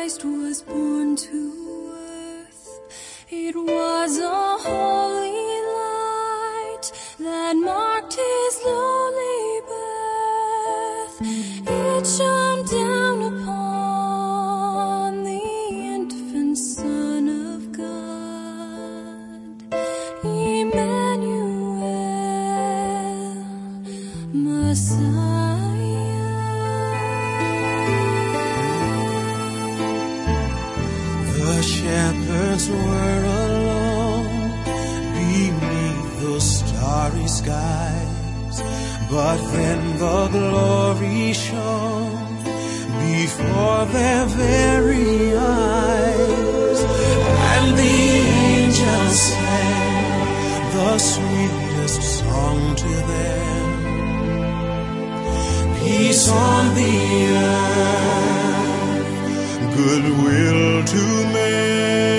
Christ was born to earth, it was a holy light that marked his lowly birth. It shone down upon the infant Son of God, Emmanuel, Messiah. The shepherds were alone beneath the starry skies, but then the glory shone before their very eyes, and the angels sang the sweetest song to them. Peace on the earth, goodwill to men.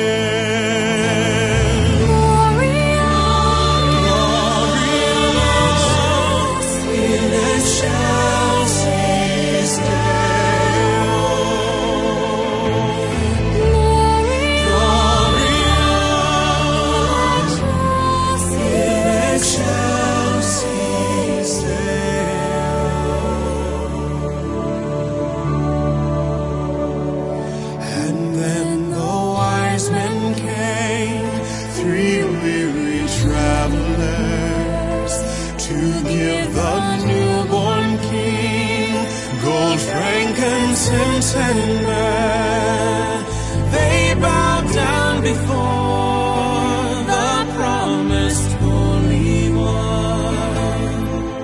Gloria, in excelsis Deo. In excelsis And then the wise men came, 3 weary travelers, to give the newborn King gold, frankincense, and myrrh. They bowed down before the promised Holy One,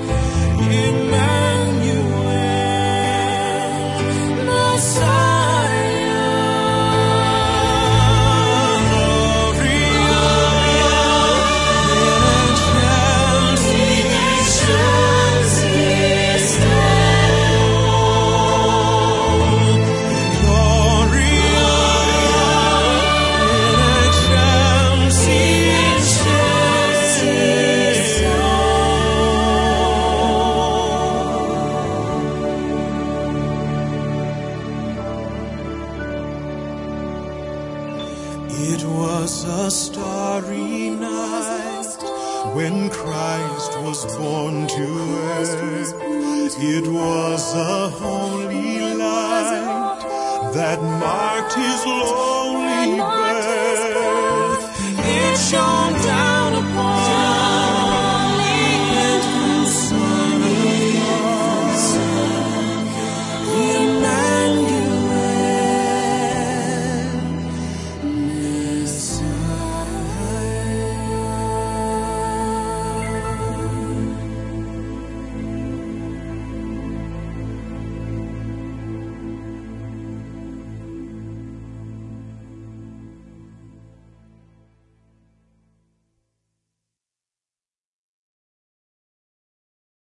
Emmanuel, Messiah. It was a starry night when Christ was born to earth. It was a holy light that marked his lowly birth. It shone down